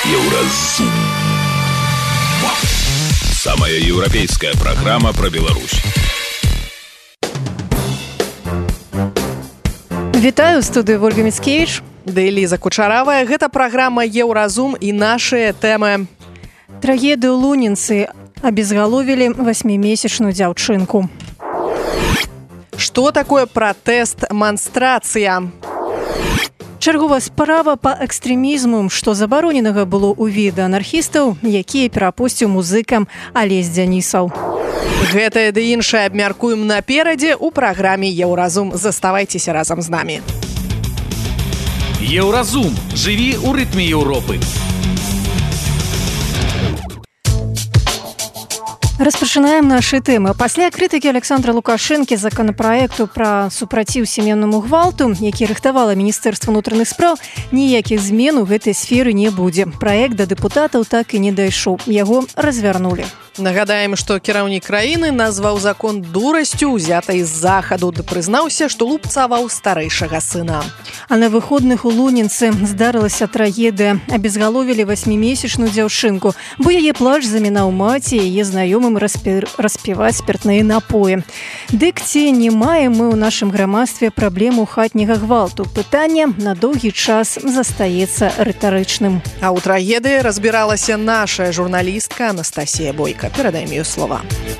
Еўразум. Самая европейская программа про Беларусь. Вітаю, в студыі Вольга Міцкевіч. Да Эліза Кучаравая. Гэта праграма Еўразум і нашыя тэмы. Трагедыю лунінцы абезгаловілі 8-месячную дзяўчынку. Што такое пратэст-манстрацыя? Чарговая справа па экстрэмізму, што забароненага было ў відэа анархістаў, якія перапусціў музыкам Алесь Дзянісаў. Гэтае ды іншае абмяркуем наперадзе ў праграме Еўразум. Заставайцеся разам з намі. Еўразум. Жыві ў рытме Еўропы. Распачынаем нашы тэмы. Пасля крытыкі Александра Лукашэнкі законапраекту пра супраціў сямейнаму гвалту, які рыхтавала Міністэрства ўнутраных спраў, ніякіх змен у гэтай сферы не будзе. Праект да дэпутатаў так і не дайшоў. Яго развярнулі. Нагадаем, што кіраўнік краіны назваў закон дурасцю, узятай з захаду, ды прызнаўся, што лупцаваў старэйшага сына. А на выходных у Лунінцы здарылася трагедыя. Абезгаловілі 8-месячную дзяўчынку, бо яе плач замінаў маці і яе знаёмым распіваць спіртныя напоі. Дык ці не маем мы ў нашым грамадстве праблему хатняга гвалту? Пытанне на доўгі час застаецца рытарычным. А ў трагедыі разбіралася наша журналістка Анастасія Бойка. Перадаем ее слова.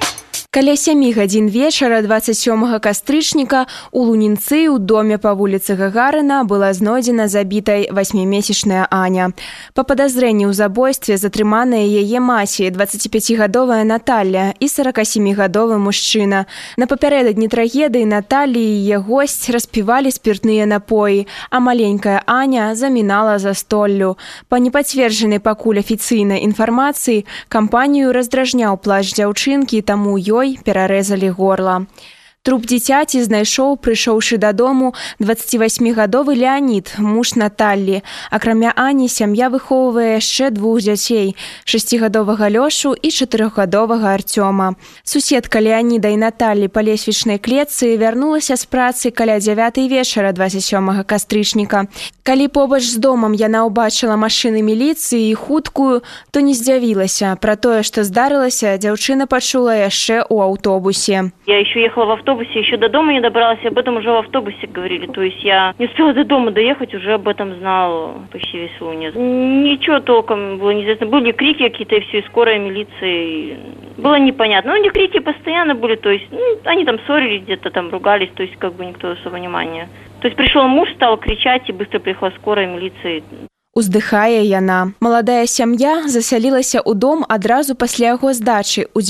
Каля 7 гадзін вечара 27 кастрычніка у Лунінцы ў доме па вуліцы Гагарына была знойдзена забітай 8-месячная Аня. Па падазрэнні ў забойстве затрыманыя яе маці, 25-гадовая Наталля і 47-гадовы мужчына. На папярэдадні трагедыі Наталлі і яе госць распівалі спіртныя напоі, а маленькая Аня замінала за столлю. Па непацверджанай пакуль афіцыйнай інфармацыі, кампанію раздражняў плач дзяўчынкі, таму ёй перарэзалі горла. Труп дзіцяці знайшоў, прыйшоўшы дадому, 28-гадовы Леанід, муж Наталлі. Акрамя Ані, сям'я выхоўвае яшчэ 2 дзяцей, 6-гадовага Лёшу і 4-гадовага Артёма. Суседка Леаніда і Наталлі па лесвічнай клетцы вярнулася з працы каля 9 вечара 27 кастрычніка. Калі побач з домам яна ўбачыла машыны міліцыі і хуткую, то не здзівілася. Пра тое, што здарылася, дзяўчына пачула яшчэ ў аўтобусе. Я еще ехала в автобусе, еще до дома не добралась, об этом уже в автобусе говорили. То есть я не успела до дома доехать, уже об этом знал почти весь Лунец. Ничего толком было неизвестно. Были крики какие-то, и все, и скорая, милиция. И было непонятно. Но у них крики постоянно были, то есть они там ссорились, где-то там ругались, то есть как бы никто особо внимания. То есть пришел муж, стал кричать, и быстро приехала скорая, милиция. Уздыхае яна. Маладая сям'я засялілася ў дом адразу пасля яго здачы ў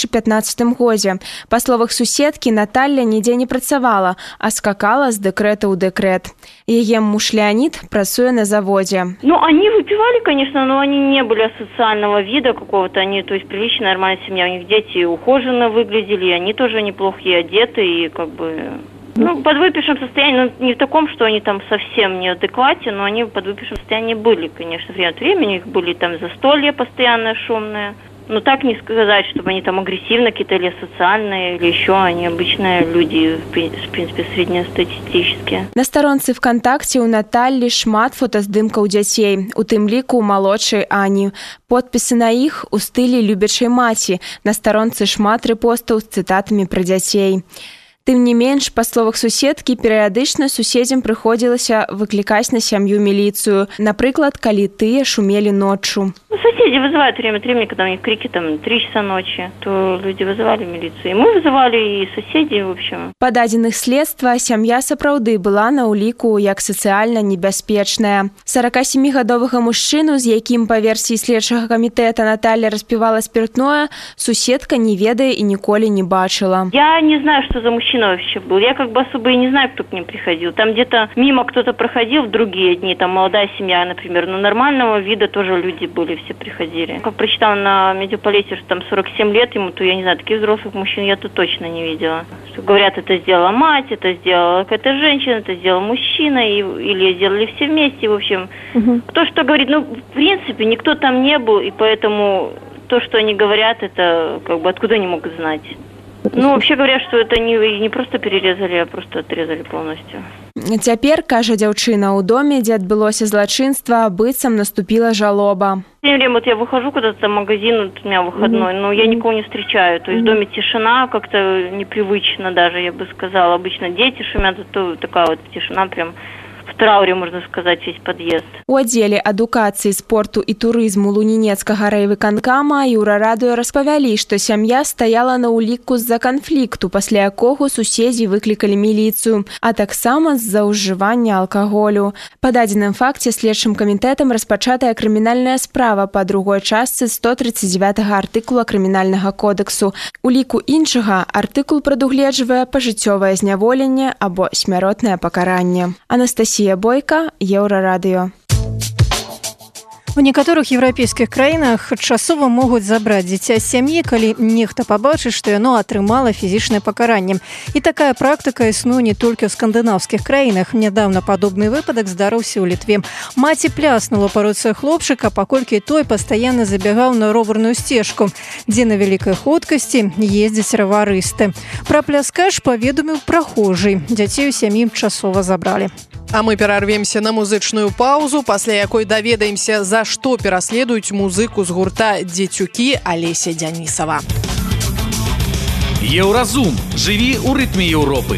2015 годзе. Па словах суседкі, Наталля нідзе не працавала, а скакала з дэкрэта ў дэкрэт. Яе муж Леонид працуе на заводе. Ну, они выпивали, конечно, но они не были асоциального вида какого-то. Они, то есть, приличная, нормальная семья. У них дети ухоженно выглядели, и они тоже неплохо одеты, и как бы... Ну, в подвыпившем состоянии, ну, не в таком, что они там совсем не адеквате, но они в подвыпившем состоянии были, конечно, время от времени. У них были там застолья постоянно шумные. Но так не сказать, чтобы они там агрессивно какие-то или социальные, или еще они обычные люди, в принципе, среднестатистические. На старонцы ВКонтакте у Наталлі шмат фотаздымкаў дзяцей, у тым ліку у малодшай Ані. Подпісы на іх у стылі любячай маці. На старонцы шмат рэпостаў з цытатамі пра дзяцей. Тым не менш, па словах суседкі, перыядычна суседзям прыходзілася выклікаць на сям'ю міліцыю. Напрыклад, калі тыя шумелі ноччу. Ну, соседи вызывают время от времени, когда у них крики там 3 часа ночи, то люди вызывали милицию. И мы вызывали, и соседи, в общем. Па дадзеных следства, сям'я сапраўды была на ўліку як сацыяльна небяспечная. 47-гадовага мужчыну, з якім па версіі следчага камітэта Наталля распівала спиртное, суседка не ведае і ніколі не бачыла. Я не знаю, что за мужчина вообще был. Я как бы особо и не знаю, кто к ним приходил. Там где-то мимо кто-то проходил в другие дни, там молодая семья, например, но нормального вида тоже люди были, все приходили. Как прочитала на Медиаполите, что там 47 лет ему, то я не знаю, таких взрослых мужчин я тут точно не видела. Что говорят, это сделала мать, это сделала какая-то женщина, это сделал мужчина, или сделали все вместе, в общем. Кто что говорит, ну, в принципе, никто там не был, и поэтому то, что они говорят, это как бы откуда они могут знать. Ну, вообще говорят, что это не просто перерезали, а просто отрезали полностью. Цяпер, кажа дзяўчына, у доме, дзе адбылося злачынства, быццам наступила жалоба. Вот я выхожу куда-то в магазин, вот у меня выходной, но я никого не встречаю. То есть в доме тишина, как-то непривычно даже, я бы сказала. Обычно дети шумят, то такая вот тишина прям... В трауре, можна сказаць, весь пад'езд. У аддзеле адукацыі, спорту і турызму Лунінецкага райвыканкама Еўрарадыё распавялі, што сям'я стаяла на ўліку з-за канфлікту, пасля якога суседзі выклікалі міліцыю, а таксама з-за ўжывання алкаголю. Па дадзеным факце следчым камітэтам распачатая крымінальная справа па другой частцы 139 артыкула крымінальнага кодексу. У ліку іншага артыкул прадугледжвае пажыццёвае зняволенне або смяротнае пакаранне. Анастасія Бойка, Еўрарадыё. У некаторых еўрапейскіх краінах часова могуць забраць дзіця з сям'і, калі нехта пабачыць, што яно атрымала фізічнае пакаранне. І такая практыка існуе не толькі ў скандынаўскіх краінах. Нядаўна падобны выпадак здарыўся ў Літве. Маці пляснула па руцэ хлопчыка, паколькі той пастаянна забягаў на роварную сцежку, дзе на вялікай хуткасці ездзяць раварысты. Пра пляскаш паведаміў прахожы. Дзяцей у сям'і часова забралі. А мы перарвемся на музычную паузу, пасля якой даведаемся, за што пераследуюць музыку з гурта «Дзецюкі» Алеся Дзянісава. Еўразум. Жыві ў рытме Еўропы.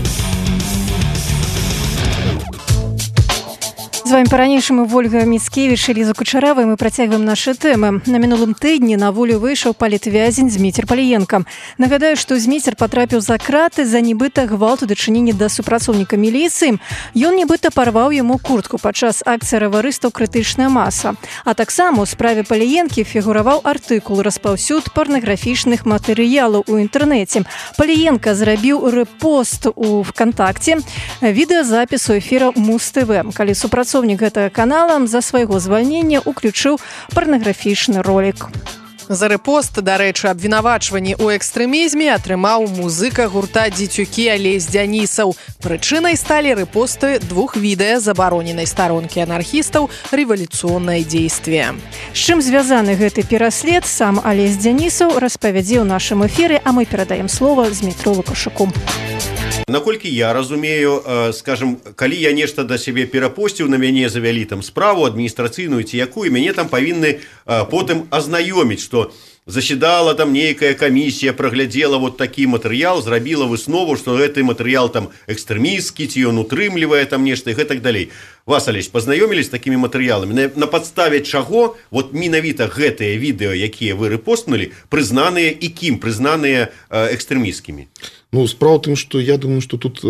З вами па-ранейшаму Вольга Міцкевіч і Ліза Кучарава, і мы працягваем нашы тэмы. На мінулым тыдні на волю выйшаў палітвязень Зміцер Паліенка. Нагадаю, што Зміцер патрапіў за краты за нібыта гвалт у дачыненні да супрацоўніка міліцыі. Ён нібыта парваў яму куртку падчас акцыі раварыстаў «Крытычная маса». А таксама ў справе Паліенкі фігураваў артыкул «Распаўсюд парнаграфічных матэрыялаў у інтэрнэце». Паліенка зрабіў рэпост у ВКонтакте відэазапісу эфіра Муз-ТВ, калі супрацоўнік гэтага канала за свайго звальнення уключыў парнаграфічны ролик. За рэпост, дарэчы, абвінавачванні ў экстрэмізме атрымаў музыка гурта «Дзецюкі» Алесь Дзянісаў. Прычынай сталі рэпосты 2 відэа забароненай старонкі анархістаў «Рэвалюцыйнае дзействие». З чым звязаны гэты пераслед, сам Алесь Дзянісаў распавядзе ў нашым эфіры, а мы перадаем слова Змітру Лукашуку. Наколькі я разумею, скажем, калі я нешта да сябе перапосціў, на мяне завялі там справу адміністрацыйную ці якую, мяне там павінны потым азнаёміць, што заседала там нейкая камісія, праглядзела вот такі матэрыял, зрабіла выснову, што гэты матэрыял там экстрэмісцкі, ці ён утрымлівае там нешта і гэтак далей. Вас, Алесь, пазнаёмілі з такімі матэрыяламі? На падставе чаго вот менавіта гэтыя відэо, якія вы рэпостнулі, прызнаныя і кім? Прызнаныя экстрэмісцкімі? Ну, справа в тым, што я думаю, што тут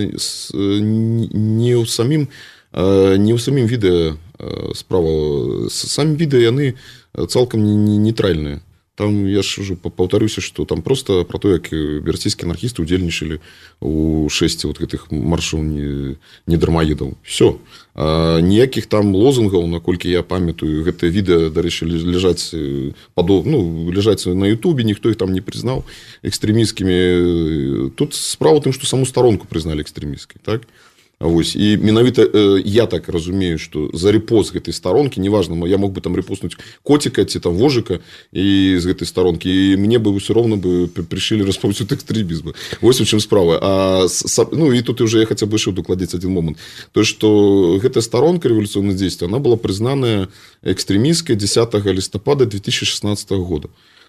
не ў самім відэа справа. Самі відэа, яны цалкам нейтральныя. Там, я ж уже паўтаруся, што там просто про то, як берційскія анархісты удзельнічалі у шэсці вот гэтых маршаў недармаедаў. Все. Ніякіх там лозунгаў, наколькі я памятаю, гэтыя відэа, дарэчы, ляжаць на Ютубе, ніхто іх там не прызнаў экстрэмісцкімі. Тут справа тым, што саму старонку прызналі экстрэмісцкай, так? Вось. І менавіта я так разумею, што за рэпост гэтай старонкі, неважна, я мог бы там рэпостнуць коціка ці там вожыка і з гэтай старонкі, і мне бы ўсё роўна бы прыйшлі распаўсюд экстрэмізму. Вось у чым справа. І тут уже я хаця бы яшчэ дакладзець адзін момант. То, што гэтая старонка рэвалюцыйнае дзействие, она была прызнаная экстрэмісцкай 10 лістапада 2016 года.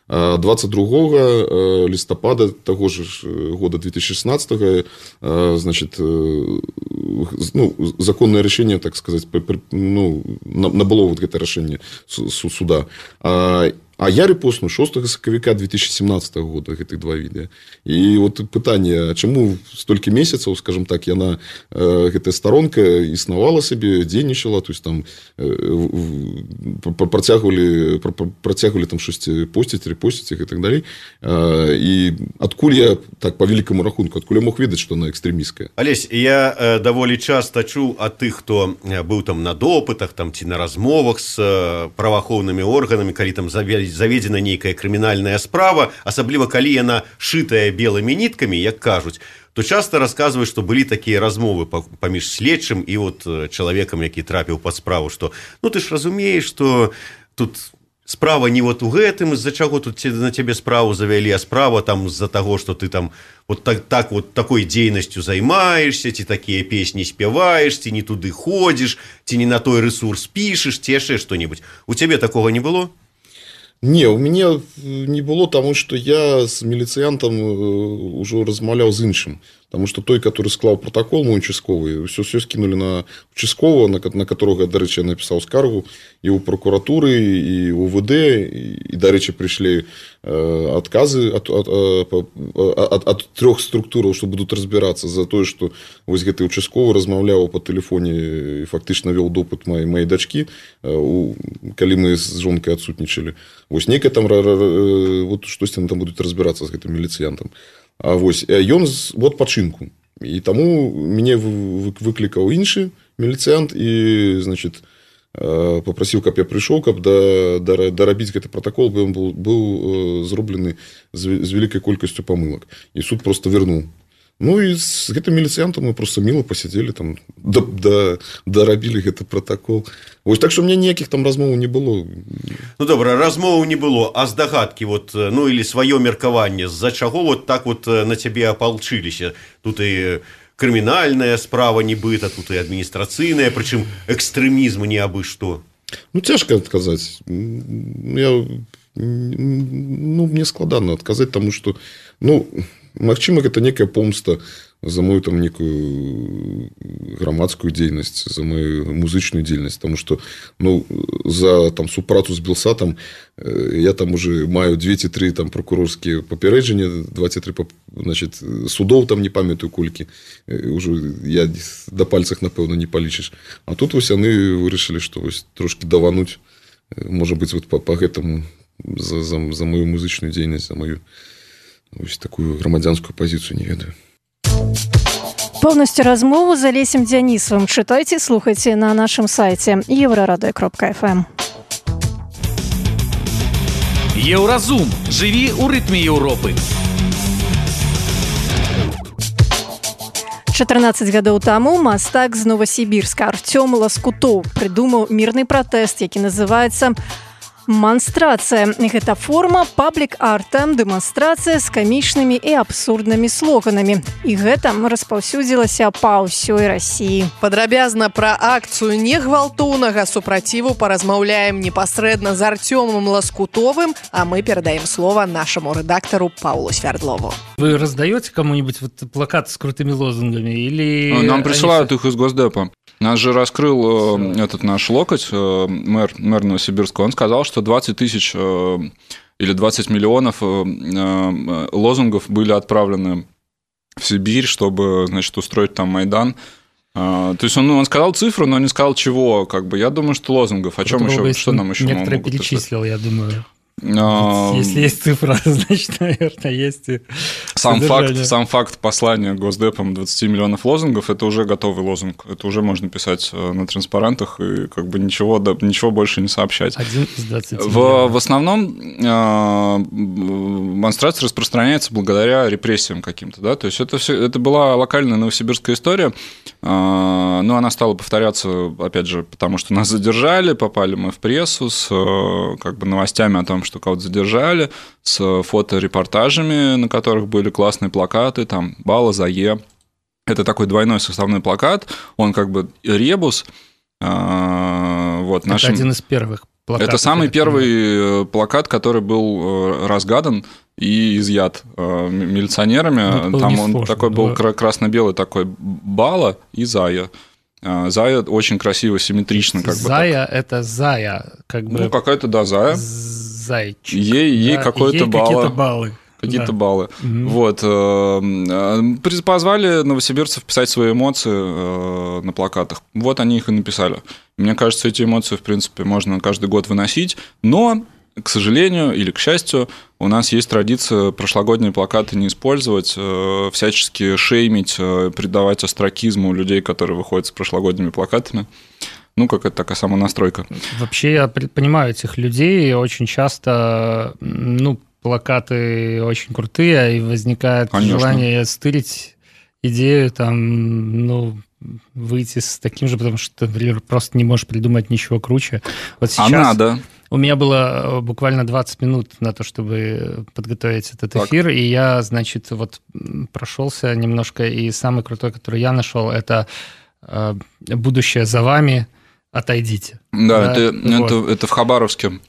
22 листопада того же года 2016 значит, законное решение, так сказать, набыло вот это решение суда. А я рэпостнуў 6 сакавіка 2017 года гэтых 2 відэа. І вот пытанне, чаму столькі месяцаў, скажем так, яна гэтая старонка існавала сабе, дзейнічала, то есть там працягвалі там штосьці посціць, рэпосціць і так далей. І адкуль я, так, по великому рахунку, адкуль я мог ведаць, што она экстрэмісцкая? Алесь, я даволі часта чуў ад тых, хто быў там на допытах там, ці на размовах з праваахоўнымі органамі, калі там заведзена нейкая крымінальная справа, асабліва калі яна шытая белымі ніткамі, як кажуць, то часта расказваюць, што былі такія размовы паміж следчым і вот чалавекам, які трапіў пад справу, што ну ты ж разумееш, што тут справа не вот у гэтым, из-за чаго тут на тебе справу завялі, а справа там из-за того, что ты там вот так вот такой дзейнасцю займаешься, ці такія песні спяваеш, ці не туды ходзіш, ці не на той ресурс пішаш, ці яшчэ што-нибудь. У цябе такога не было? Не, у меня не было, потому что я с милициантом уже размовлял с іншим. Потому что той, который склал протокол, мой участковый, все скинули на участкового, на которого, до речи, я написал скаргу, и у прокуратуры, и у УВД, и до речи, пришли отказы от 3 структур, что будут разбираться за то, что вот гэты участковый размовлял по телефоне и фактично вел допыт моей дочки, коли мы с жонкой отсутничали. Вот некое там, вот что с ним там будут разбираться с этим милициантом. А ён вот пачынку. І таму мяне выклікаў іншы міліцыянт і, значит, попросіў, каб я прыйшоў, каб дарабіць гэты протокол, бо ён быў зроблены з вялікай колькасцю памылак. І суд просто вернуў. Ну, і з гэтым міліцыянтам мы просто міла пасядзелі, там, дарабілі гэты протокол. Вось, так што мне ніякіх там размоваў не было. Ну, добра, размоваў не было, а здагадкі, вот, ну, или сваё меркаванне, з-за чаго вот так вот на цябе апалчыліся? Тут і крымінальная справа нібыта, тут і адміністрацыйная, прычым экстрэмізм не абы што. Ну, цяжка адказаць. Мне складана адказаць, таму што, ну, магчыма, гэта некая помста за мою там некую грамадскую дзейнасць, за мою музычную дзейнасць, потому что, ну, за там супрацу з Белсатам я там уже маю 2 ці 3 там прокурорскія папярэджання, 2 ці 3, значит, судоў там не памятаю колькі, уже я да пальцах, напэўна, не палічыш. А тут вось яны вырашылі, што вось трошки давануць, можа быць, вот по гэтаму за мою музычную дзейнасць, за мою ось такую грамадзянскую пазіцыю, не ведаю. Полностью размову з Алесем Дзянісавым чытайце, слухайце на нашым сайце еврорадио.фм. Еўразум. Жыві ў рытме Еўропы. 14 гадоў таму мастак з Новасібірска Артём Ласкутоў прыдумаў мірны пратэст, які называецца «Манстрацыя». Гэта форма паблік-арта, дэманстрацыя з камічнымі і абсурднымі слоганамі. І гэта распаўсюдзілася па ўсёй Расіі. Падрабязна пра акцыю негвалтоўнага супраціву паразмаўляем непасрэдна з Артёмом Ласкутовым, а мы перадаем слова нашаму рэдактару Паўлу Свярдлову. Вы раздаете кому-нибудь вот плакат с крутыми лозунгами? Или нам присылают их из Госдепа. Нас же раскрыл этот наш локоть, мэр Новосибирска. Он сказал, что 20 тысяч или 20 миллионов лозунгов были отправлены в Сибирь, чтобы, значит, устроить там Майдан. То есть он сказал цифру, но не сказал чего. Как бы я думаю, что лозунгов. О чем еще? Что нам еще могут? Некоторые перечислил, я думаю. Если есть цифра, значит, наверное, есть и сам факт послания Госдепом 20 миллионов лозунгов – это уже готовый лозунг. Это уже можно писать на транспарантах и как бы ничего больше не сообщать. 1 из 20 в основном монстрация распространяется благодаря репрессиям каким-то. Да? То есть это была локальная новосибирская история, но она стала повторяться, опять же, потому что нас задержали, попали мы в прессу с как бы новостями о том, что кого-то задержали, с фоторепортажами, на которых были классные плакаты, там «Балла за Е». Это такой двойной составной плакат, он как бы ребус. Вот, это один из первых плакатов. Это самый первый плакат, который был разгадан и изъят милиционерами. Там он такой был красно-белый, такой «Балла» и «Зая». Зая очень красиво, симметрично. Как Зая бы, это Зая. Как бы... Ну, какая-то, да, Зая. Зайчик. Ей да, какие-то баллы. Какие-то баллы. Вот. Позвали новосибирцев писать свои эмоции на плакатах. Вот они их и написали. Мне кажется, эти эмоции, в принципе, можно каждый год выносить, но, к сожалению или к счастью, у нас есть традиция прошлогодние плакаты не использовать, всячески шеймить, придавать остракизму людей, которые выходят с прошлогодними плакатами. Ну, как это такая самонастройка. Вообще, я понимаю этих людей. Очень часто, плакаты очень крутые, и возникает желание стырить идею, там, выйти с таким же, потому что ты, например, просто не можешь придумать ничего круче. Вот сейчас... А надо. У меня было буквально 20 минут на то, чтобы подготовить этот эфир, и я, значит, вот прошелся немножко, и самый крутой, который я нашел, это «Будущее за вами, отойдите». Да, это в Хабаровске.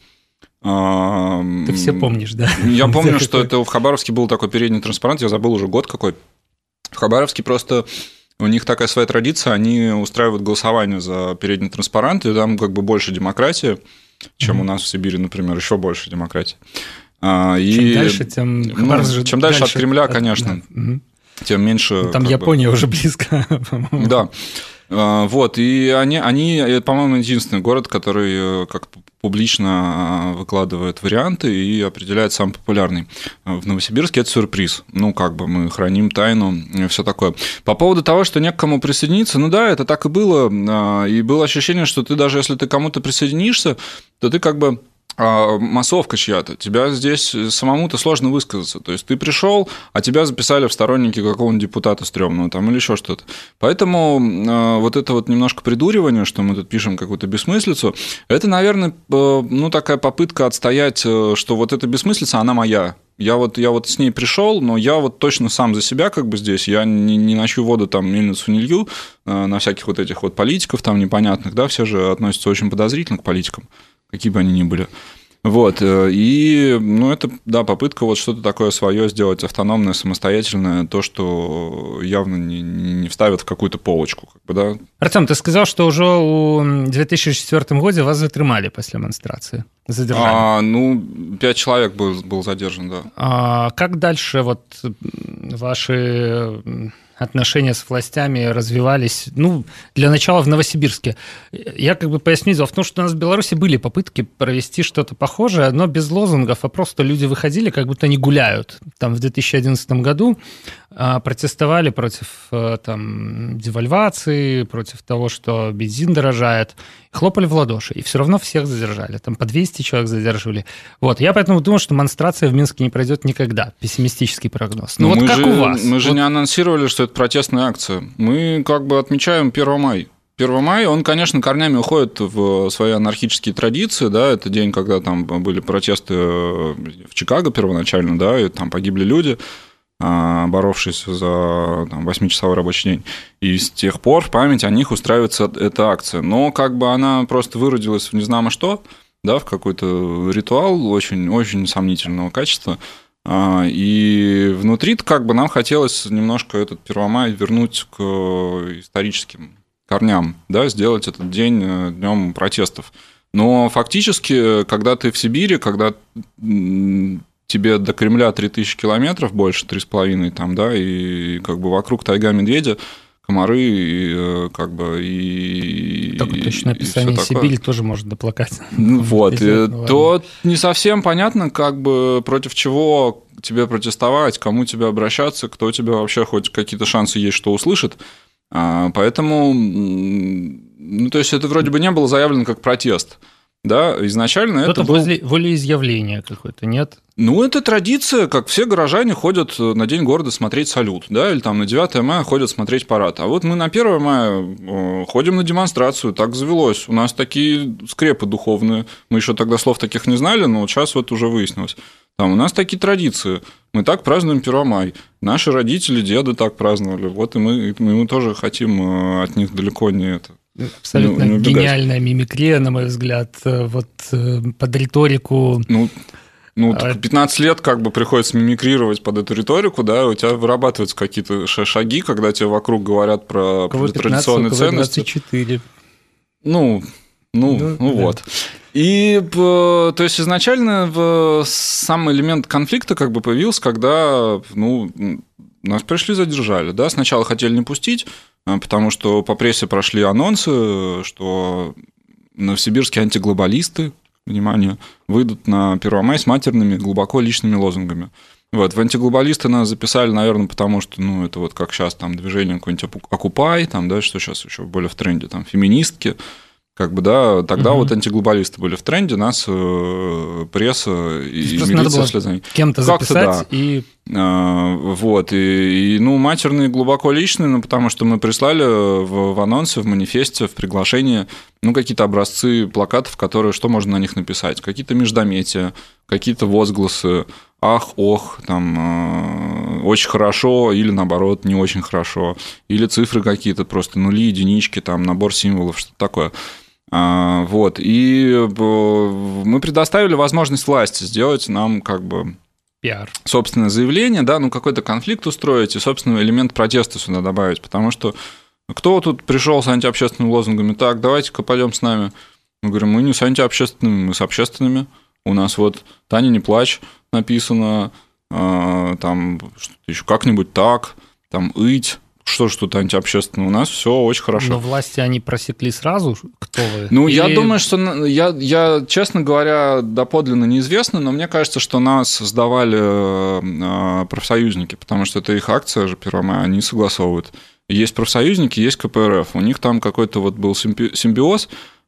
Ты все помнишь, да? Я помню, что это в Хабаровске был такой передний транспарант, я забыл уже год какой. В Хабаровске просто у них такая своя традиция, они устраивают голосование за передний транспарант, и там как бы больше демократии, чем у нас в Сибири, например, еще больше демократии. Чем дальше, тем чем дальше от Кремля, конечно, тем меньше. Там Япония уже близко, по-моему. Да. Вот, и они, по-моему, единственный город, который как-то публично выкладывает варианты и определяет самый популярный. В Новосибирске это сюрприз. Ну, как бы мы храним тайну и все такое. По поводу того, что не к кому присоединиться, ну да, это так и было. И было ощущение, что ты даже если ты к кому-то присоединишься, то ты как бы массовка чья-то, тебя здесь самому-то сложно высказаться. То есть ты пришел, а тебя записали в сторонники какого-нибудь депутата стрёмного там или еще что-то. Поэтому вот это вот немножко придуривание, что мы тут пишем какую-то бессмыслицу, это, наверное, ну, такая попытка отстоять, что вот эта бессмыслица, она моя. Я вот с ней пришел, но я вот точно сам за себя как бы здесь, я не ночью воду там мельницу не лью на всяких вот этих вот политиков там непонятных, да, все же относятся очень подозрительно к политикам, какие бы они ни были. Вот, и, ну, это, да, попытка вот что-то такое свое сделать, автономное, самостоятельное, то, что явно не вставят в какую-то полочку, как бы, да. Артем, ты сказал, что уже у 2004 году вас затрымали после монстрации, задержали. Ну, 5 человек был задержан, да. А как дальше вот ваши отношения с властями развивались, ну, для начала в Новосибирске. Я как бы поясню, дело в том, что у нас в Беларуси были попытки провести что-то похожее, но без лозунгов, а просто люди выходили, как будто они гуляют. Там в 2011 году протестовали против там, девальвации, против того, что бензин дорожает, хлопали в ладоши, и все равно всех задержали. Там по 200 человек задерживали. Вот. Я поэтому думаю, что монстрация в Минске не пройдет никогда. Пессимистический прогноз. Ну вот как у вас? Мы же не анонсировали, что это протестная акция. Мы как бы отмечаем 1 мая. 1 мая, он, конечно, корнями уходит в свои анархические традиции, да, это день, когда там были протесты в Чикаго первоначально, да, и там погибли люди, боровшись за там, 8-часовой рабочий день. И с тех пор в память о них устраивается эта акция. Но как бы она просто выродилась в незнамо что, да, в какой-то ритуал очень сомнительного качества. И внутри как бы нам хотелось немножко этот 1 мая вернуть к историческим корням, да, сделать этот день днем протестов. Но фактически, когда ты в Сибири, когда тебе до Кремля 3000 километров, больше 3,5 там, да, и как бы вокруг тайга медведя, комары, и как бы и... Только точное описание Сибири тоже может доплакать. Вот, то не совсем понятно, как бы против чего тебе протестовать, кому тебе обращаться, кто тебе вообще хоть какие-то шансы есть, что услышит. Поэтому, ну, то есть это вроде бы не было заявлено как протест. Да, изначально это было... волеизъявление какое-то, нет? Ну, это традиция, как все горожане ходят на День города смотреть салют, да, или там на 9 мая ходят смотреть парад. А вот мы на 1 мая ходим на демонстрацию, так завелось. У нас такие скрепы духовные. Мы еще тогда слов таких не знали, но сейчас вот уже выяснилось. Там у нас такие традиции. Мы так празднуем 1 мая. Наши родители, деды так праздновали. Вот и мы тоже хотим от них далеко не это. Абсолютно гениальная мимикрия, на мой взгляд, вот под риторику. Ну, 15 лет как бы приходится мимикрировать под эту риторику, да, у тебя вырабатываются какие-то шаги, когда тебе вокруг говорят про традиционные ценности. 24. Ну, вот. И, то есть, изначально сам элемент конфликта как бы появился, когда, ну, нас пришли, задержали, да, сначала хотели не пустить, потому что по прессе прошли анонсы, что новосибирские антиглобалисты, внимание, выйдут на 1 мая с матерными, глубоко личными лозунгами. Вот, в антиглобалисты нас записали, наверное, потому что, ну, это вот как сейчас там движение какое-нибудь «Окупай», там, да, что сейчас еще более в тренде, там, феминистки, Как бы, да, тогда вот антиглобалисты были в тренде, нас пресса и милиция вслед за ней. Кем-то записать и... Вот, и матерные глубоко личные, потому что мы прислали в анонсе, в манифесте, в приглашении, какие-то образцы плакатов, которые, что можно на них написать, какие-то междометия, какие-то возгласы, ах, ох, там, очень хорошо, или наоборот, не очень хорошо, или цифры какие-то, просто нули, единички, там, набор символов, что-то такое. Вот, и мы предоставили возможность власти сделать нам как бы пиар. Собственное заявление, да, какой-то конфликт устроить и, собственно, элемент протеста сюда добавить, потому что кто тут пришел с антиобщественными лозунгами, так, давайте-ка пойдем с нами. Мы говорим, мы не с антиобщественными, мы с общественными. У нас вот «Таня, не плачь» написано, там что-то еще как-нибудь так, там «ыть». Что ж тут антиобщественное? У нас все очень хорошо. Но власти они просекли сразу, кто вы? Я думаю, что я, честно говоря, доподлинно неизвестно, но мне кажется, что нас сдавали профсоюзники, потому что это их акция же 1 мая, они согласовывают. Есть профсоюзники, есть КПРФ. У них там какой-то вот был симбиоз.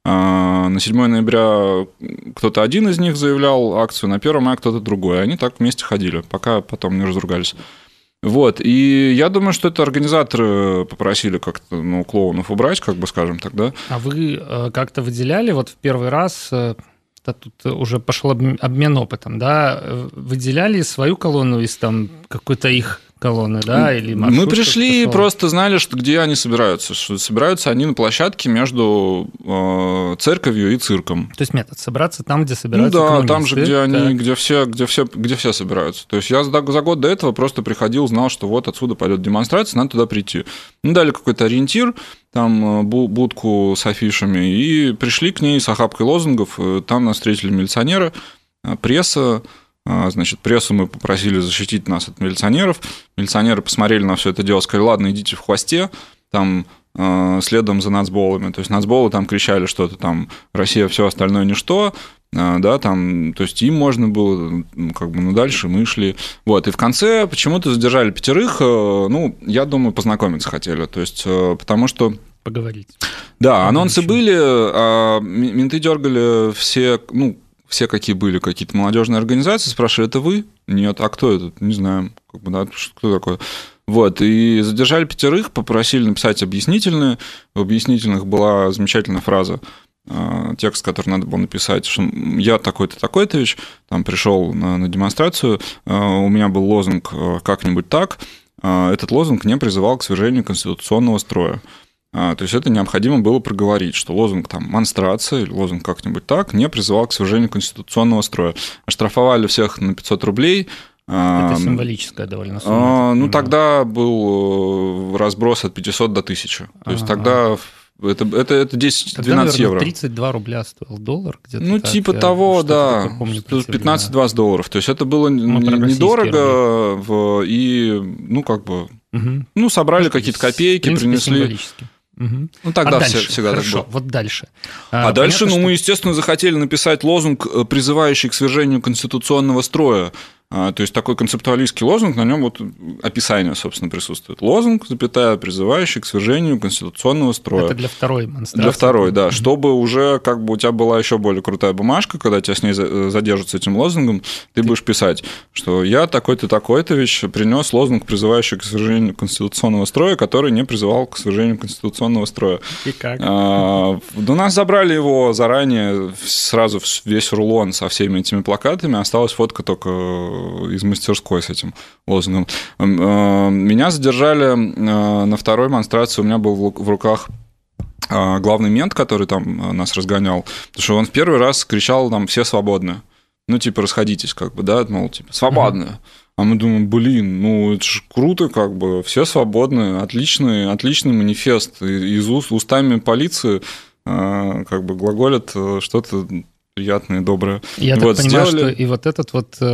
На 7 ноября кто-то один из них заявлял акцию, на 1 мая кто-то другой. Они так вместе ходили, пока потом не разругались. Вот, и я думаю, что это организаторы попросили как-то, клоунов убрать, как бы скажем так, да. А вы как-то выделяли, вот в первый раз, тут уже пошел обмен опытом, да, выделяли свою колонну из там какой-то их колонны, да, или маршрут? Мы пришли и просто знали, что где они собираются. Что собираются они на площадке между церковью и цирком. То есть метод собраться там, где собираются коммунисты. Там же, где они, где все собираются. То есть я за год до этого просто приходил, знал, что вот отсюда пойдет демонстрация, надо туда прийти. Дали какой-то ориентир, там будку с афишами, и пришли к ней с охапкой лозунгов. Там нас встретили милиционеры, пресса. Значит, прессу мы попросили защитить нас от милиционеров. Милиционеры посмотрели на все это дело, сказали, ладно, идите в хвосте, там следом за нацболами. То есть нацболы там кричали что-то там «Россия, все остальное ничто», да, там, то есть им можно было, как бы, дальше мы шли. Вот, и в конце почему-то задержали 5, я думаю, познакомиться хотели, то есть, потому что... Поговорить. Да, анонсы были, менты дергали все, какие были, какие-то молодежные организации, спрашивали, это вы? Нет, а кто это? Не знаем. Как бы, да, кто такой? Вот, и задержали 5, попросили написать объяснительные. В объяснительных была замечательная фраза, текст, который надо было написать, что я такой-то, такой-то вещь, там пришел на демонстрацию, у меня был лозунг «как-нибудь так», этот лозунг не призывал к свержению конституционного строя. То есть это необходимо было проговорить, что лозунг там монстрация или лозунг как-нибудь так не призывал к свержению конституционного строя. Оштрафовали всех на 500 рублей. Это символическая довольно сумма. Тогда был разброс от 500 до 1000. То есть тогда это 10-12 евро. 32 рубля стоил доллар где-то. Типа того, да. 15-20 долларов. То есть это было недорого. И, как бы, собрали какие-то копейки, принесли. Тогда всегда так было. Вот дальше. Дальше, мы, естественно, захотели написать лозунг, призывающий к свержению конституционного строя. То есть такой концептуалистский лозунг, на нем вот описание, собственно, присутствует. Лозунг, призывающий к свержению конституционного строя. Это для второй монстрации. Для второй, да. Чтобы уже как бы у тебя была еще более крутая бумажка, когда тебя с ней задержат с этим лозунгом, ты будешь писать, что я такой-то, такой-то вещь принес лозунг, призывающий к свержению конституционного строя, который не призывал к свержению конституционного строя. И как? У нас забрали его заранее, сразу весь рулон со всеми этими плакатами, осталась фотка только из мастерской с этим лозунгом. Меня задержали на второй монстрации, у меня был в руках главный мент, который там нас разгонял, потому что он в первый раз кричал там «все свободны». Расходитесь, как бы, да, мол, свободны. А мы думаем, это же круто, как бы, все свободны, отличный манифест. Из устами полиции как бы глаголят что-то приятное, доброе. Я так понимаю, что и вот это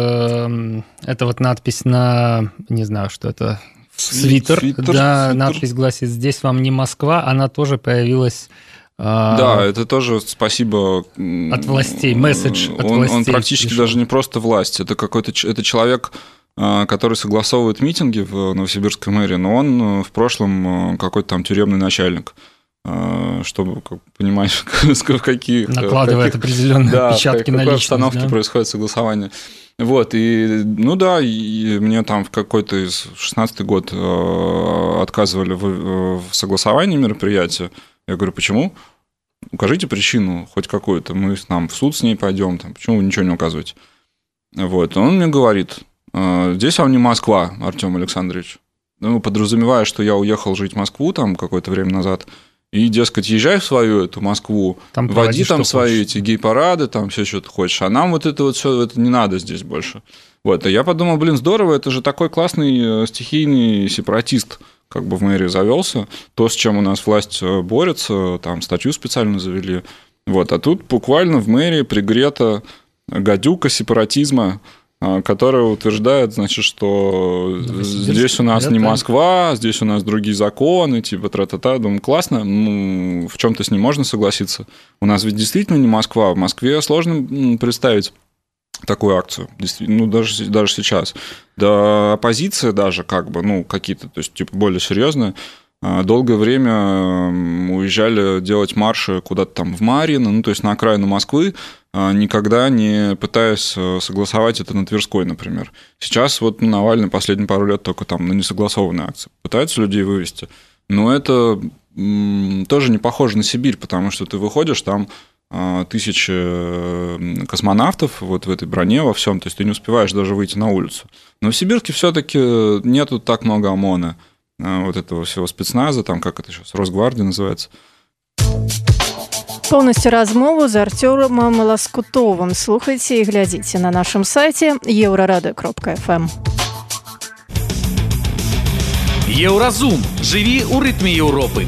вот надпись на, не знаю, что это, свитер. Надпись гласит «Здесь вам не Москва», она тоже появилась... Да, это тоже спасибо... От властей, месседж от властей. Он практически даже не просто власть, это это человек, который согласовывает митинги в Новосибирской мэрии, но он в прошлом какой-то там тюремный начальник. чтобы понимать, в каких... Накладывает определенные отпечатки на личность. В какой обстановке происходит согласование. Вот, и, и мне там в какой-то из 16-й год отказывали в согласовании мероприятия. Я говорю, почему? Укажите причину хоть какую-то, мы в суд с ней пойдем, почему вы ничего не указываете? Вот, он мне говорит, здесь вам не Москва, Артем Александрович. Подразумевая, что я уехал жить в Москву там какое-то время назад, и, дескать, езжай в свою эту Москву, там води там свои эти гей-парады, там все, что ты хочешь, а нам вот это вот все это не надо здесь больше. Вот, и я подумал, здорово, это же такой классный стихийный сепаратист, как бы в мэрии завелся, то, с чем у нас власть борется, там статью специально завели. Вот, а тут буквально в мэрии пригрета гадюка сепаратизма, которая утверждает, значит, что здесь у нас не Москва, здесь у нас другие законы, типа тра-та-та. Думаю, классно, в чем-то с ним можно согласиться. У нас ведь действительно не Москва. В Москве сложно представить такую акцию, даже сейчас. Да, оппозиция даже какие-то, то есть, типа, более серьезные, долгое время уезжали делать марши куда-то там в Марьино, то есть на окраину Москвы, никогда не пытаясь согласовать это на Тверской, например. Сейчас вот Навальный последние пару лет только там на несогласованные акции пытается людей вывести. Но это тоже не похоже на Сибирь, потому что ты выходишь, там тысячи космонавтов вот в этой броне во всем, то есть ты не успеваешь даже выйти на улицу. Но в Сибирке все-таки нету так много ОМОНа, вот этого всего спецназа, там, как это сейчас, Росгвардия называется. Полностью размову з Артёмом Лоскутовым слухайте и глядите на нашем сайте eurorado.fm. Еўразум. Жыві ў рытме Еўропы.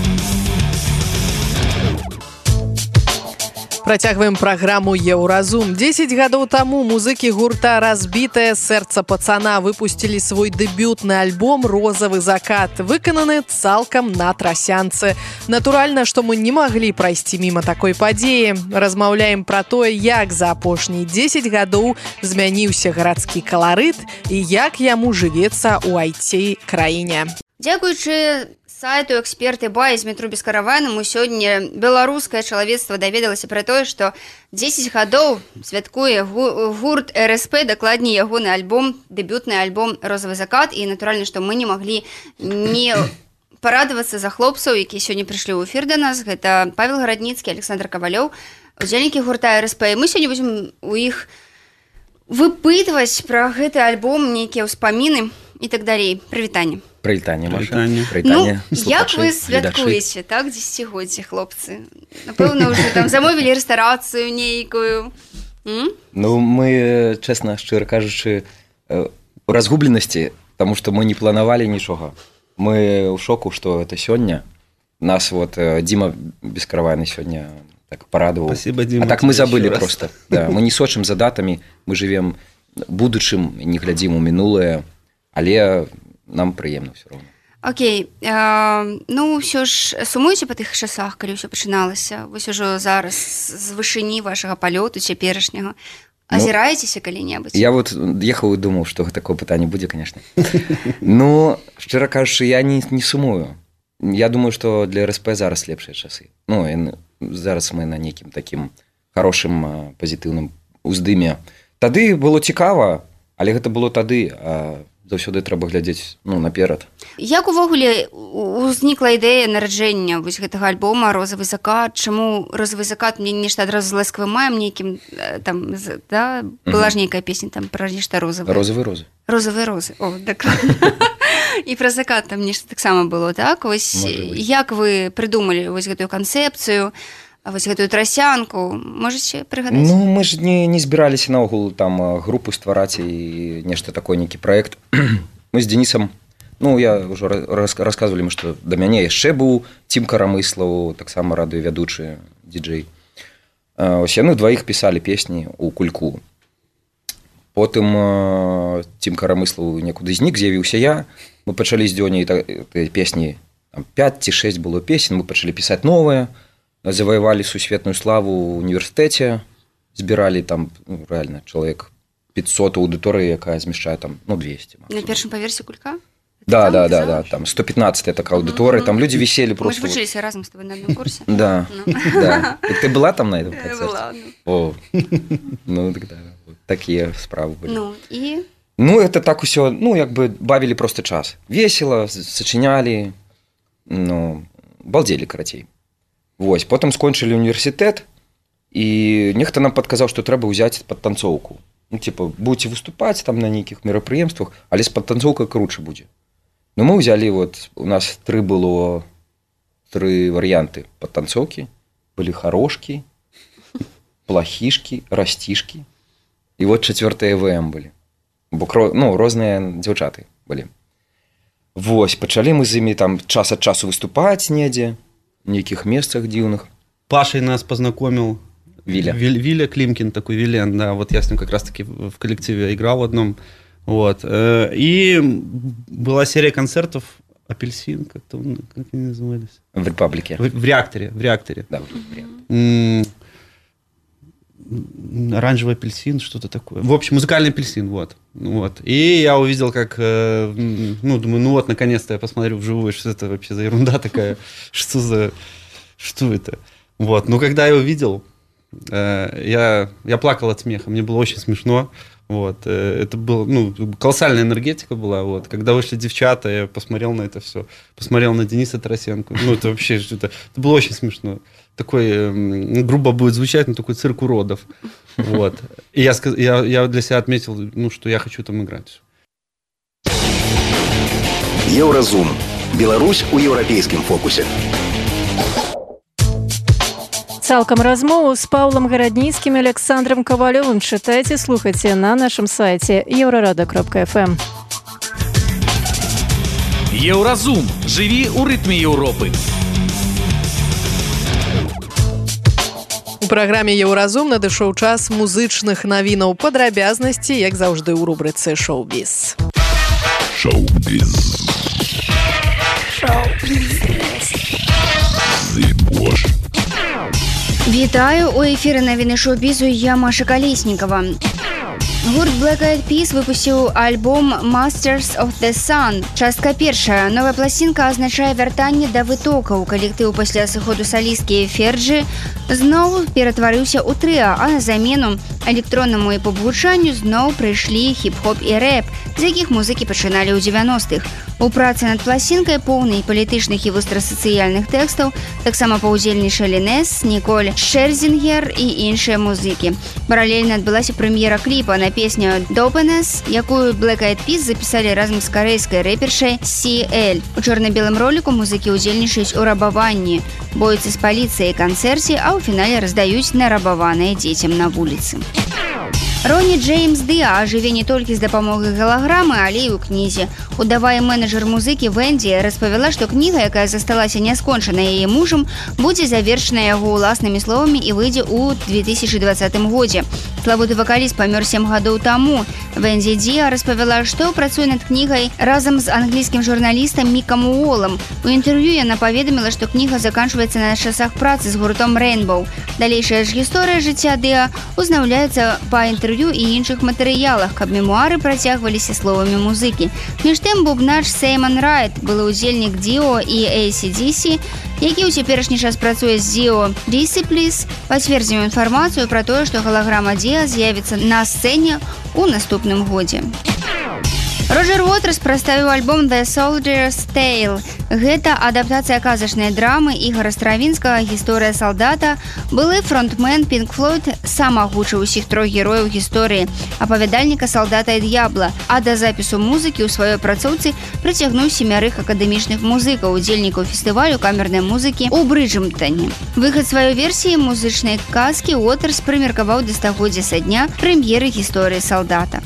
Працягваем праграму «Еўразум». 10 гадоў таму музыкі гурта «Разбітае сэрца пацана» выпусцілі свой дэбютны альбом «Розавы закат», выкананы цалкам на трасянцы. Натуральна, што мы не маглі прайсці міма такой падзеі. Размаўляем пра тое, як за апошнія 10 гадоў змяніўся гарадскі каларыт і як яму жывецца ў IT-краіне. Дзякуючы сайту эксперты бай з метро без каравану сёння беларускае чалавецтва даведалася пра тое, што 10 гадоў святкуе гурт РСП, дакладней ягоны альбом, дэбютны альбом «Розавы закат», і натуральна, што мы не маглі не парадавацца за хлопцаў, якія сёння прыйшлі ў эфір да нас. Гэта Павел Гарадніцкі, Александр Кавалёў, удзельнікі гурта РСП. І мы сёння будзем у іх выпытваць пра гэты альбом, нейкія ўспаміны і так далей. Прывітанне. Прывітанне, Маша. Прывітанне. Як вы святкуеце, так, 10-годдзе, хлопцы? Напэўна, ўжо там замовілі рэстарацыю нейкую. Мы, чэсна, шчыра кажучы, у разгубленасці, таму што мы не планавалі нічога. Мы ў шоку, што это сёння. Нас вот Дима Бескаравайны сёння так парадаваў. Спасибо, Дима. А так мы забылі просто. Да, мы не сочым за датамі, мы жывем будучым, не глядзім у мінулае, але нам прыемна ўсё роўна. Окей, ўсё ж сумуеце па тых часах, калі ўсё пачыналася? Вось ужо зараз з вышыні вашага палёту цяперашняга. Азіраецеся калі-небудзь? Я вот ехаў і думаў, што такое пытанне будзе, конечно. Шчыра кажучы, я не сумую. Я думаю, што для РСП зараз лепшыя часы. Зараз мы на нейкім такім хорошым, пазітыўным уздыме. Тады было цікава, але гэта было тады, заўсёды трэба глядзець наперад. Як увогуле узнікла ідэя нараджэння вось гэтага альбома «Розавы закат»? Чаму «Розавы закат»? Мне нешта адразу з ласкавым маем нейкім, там, да, была ж нейкая песня там пра нешта розавае. Розавыя розы. Розавыя розы, о, дакладна. І пра закат там нешта таксама было, так? Вось як вы прыдумалі вось гэтую канцэпцыю, вось гэтую трасянку, можаце прыгадаць? Мы ж не збіраліся наогул там групу ствараць і нешта такое, нейкі праект. Мы з Денисом, я ўжо расказвалі, што да мяне яшчэ быў Цім Карамыслаў, таксама радыёвядучы, діджэй. Ось яны дваіх пісалі песні ў кульку. Потым Цім Карамыслаў некуды знік, з'явіўся я. Мы пачалі з Дзёняй песні, 5 ці 6 было песен, мы пачалі пісаць новыя. Завоевали сусветную славу ў універсітэце, збіралі там реально чалавек 500 аўдыторыі, якая змяшчае там 200. На першым паверсе кулька? Да, там 115-я такая аудитория, там люди висели просто. Мы же учились разом с тобой на одном курсе. Да. Ты была там на этом концерте? Была. О, ну тогда такие справы были. Ну, и? Ну, это так усё, ну, як бы бавілі просто час. Весело, сачынялі, ну, балдзелі, карацей. Вось, потым скончылі універсітэт, і нехта нам падказаў, што трэба ўзяць падтанцоўку. Ну, типа, будете выступаць там на нейкіх мерапрыемствах, але з падтанцоўкай круче будзе. Ну, мы ўзялі, вот, у нас было 3 варыянты падтанцоўкі. Былі харошкі, плахішкі, расцішкі. І вот 4 ЭВМ былі. Бо, ну, розныя дзяўчаты былі. Вось, пачалі мы з імі там час ад часу выступаць недзе, в нейкіх месцах дзіўных. Пашей нас познакомил Виля Климкин, такой Вилен, да, вот я с ним как раз-таки в коллективе играл в одном, вот. И была серия концертов «Апельсин», как они назывались? В Репаблике. В реакторе. Да, в реакторе. Оранжевый апельсин, что-то такое. В общем, музыкальный апельсин, вот. И я увидел, как, ну, думаю, ну вот, наконец-то я посмотрю вживую, что это вообще за ерунда такая, что это? Вот, но когда я увидел, я плакал от смеха, мне было очень смешно, вот, это было, ну, колоссальная энергетика была, вот, когда вышли девчата, я посмотрел на это все, посмотрел на Дениса Тарасенко, ну, это вообще что-то, это было очень смешно. Такой, грубо будет звучать, но такой цирк уродов. Вот. И я для себя отметил, ну, что я хочу там играть. Еўразум. Беларусь у еўрапейскім фокусе. Цалкам размову з Паўлам Гарадніцкім і Александром Ковалёвым чытайце, слухайце на нашым сайце eurorada.fm. Еўразум. Жыві ў рытме Еўропы. У праграме «Еўразум» надышоў час музычных навінаў, падрабязнасці, як заўжды ў рубрыцы «Шоу-біз». Шоу-біз. Вітаю, у эфіры навіны шоу-бізу, я Маша Калеснікова. Гурт Black Eyed Peas выпусціў альбом Masters of the Sun. Частка першая. Новая пласцінка азначае вяртанне да вытокаў. Калектыў пасля сыходу салісткі Ферджы зноў ператварыўся ў трыа, а на замену электроннаму і поп-гучанню зноў прыйшлі хіп-хоп і рэп, з якіх музыкі пачыналі ў 90-х. У працы над пласцінкай поўнай палітычных і вострасацыяльных тэкстаў таксама паўдзельнічалі Нес, Ніколь Шерзінгер і іншыя музыкі. Паралельна адбылася прэм'ера кліпа на песню «Dopeness», якую Black Eyed Peas запісалі разам з карэйскай рэпершай CL. У чорна-белым роліку музыкі ўдзельнічаюць у рабаванні, боюцца з паліцыяй канцэрце, а ў фінале раздаюць нарабаваныя дзецям на вуліцы. Роні Джеймс Дыа жыве не толькі з дапамогай галаграмы, але і ў кнізе. Удава і менеджер музыкі Венді распавяла, што кніга, якая засталася няскончанай яе мужам, будзе завершана яго ўласнымі словамі і выйдзе ў 2020 годзе. Славуты вакаліст памёр 7 гадоў таму. Венді Дыа распавяла, што працуе над кнігай разам з англійскім журналістам Мікам Уолам. У інтэрв'ю яна паведаміла, што кніга заканчваецца на часах працы з гуртом Rainbow. Далейшая ж гісторыя жыцця Дыа узнаўляецца па інтэрв'ю і іншых матэрыялах, каб мемуары працягваліся словамі музыкі. Між тым, бубнач Сеймон Райт, былы ўдзельнік Dio і AC/DC, які ў цяперашні час працуе з Dio Disciples, пацвердзіў інфармацыю пра тое, што галаграма Dio з'явіцца на сцэне ў наступным годзе. Роджер Уотерс прадставіў альбом «The Soldier's Tale». Гэта адаптацыя казачнай драмы Ігара Стравінскага «Гісторыя салдата». Былы фронтмен Pink Floyd сам агучыў усіх 3 герояў гісторыі, апавядальніка «Салдата і д'ябла», а да запісу музыкі ў сваёй працоўцы прыцягнуў 7 акадэмічных музыкаў, удзельнікаў фестывалю камернай музыкі ў Брыджэмптоне. Выхад сваёй версіі музычнай казкі Уотерс прымеркаваў да стагоддзя са дня прэм'еры «Гісторыі салдата».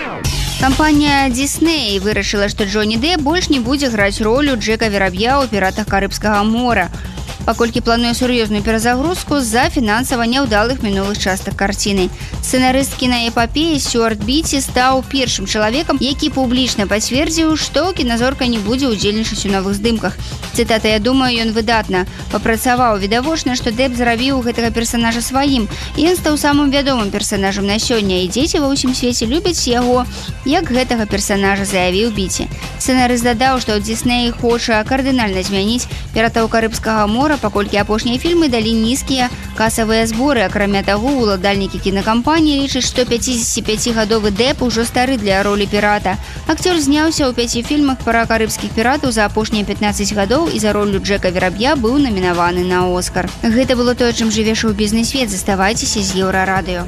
Кампанія Disney вырашыла, што Джонні Дэп больш не будзе граць ролю Джека Вераб'я ў «Піратах Карыбскага мора». паколькі плануе сур'ёзную перазагрузку з-за фінансава няўдалых мінулых частак карціны. Сцэнарыст кінаэпапеі Стюарт Біці стаў першым чалавекам, які публічна пацвердзіў, што кіназорка не будзе ўдзельнічаць у новых здымках. Цытата: «Я думаю, ён выдатна папрацаваў. Відавочна, што Дэп зрабіў гэтага персанажа сваім. Ён стаў самым вядомым персанажам на сёння, і дзеці ва ўсім свеце любяць яго як гэтага персанажа», заявіў Біці. Сцэнарыст дадаў, што Дісней хоча кардынальна змяніць «Піратаў Карыбскага мора», паколькі апошнія фільмы далі нізкія касавыя зборы. Акрамя таго, уладальнікі кінакампаніі лічаць, што 55-гадовы Дэп ужо стары для ролі пірата. Акцёр зняўся ў 5 фільмах пра карыбскіх піратаў за апошнія 15 гадоў і за ролю Джека Вераб'я быў намінаваны на Оскар. Гэта было тое, чым жыве шоу-бізнес-свет. Заставайцеся з Еўрарадыё.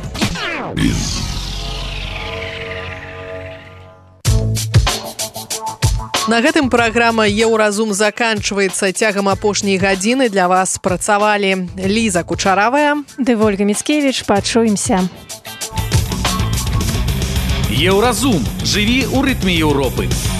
На гэтым праграма «Еўразум» заканчваецца. Цягам апошняй гадзіны для вас працавалі Ліза Кучаравая ды Вольга Міцкевіч. Пачуемся. Еўразум. Жыві ў рытме Еўропы.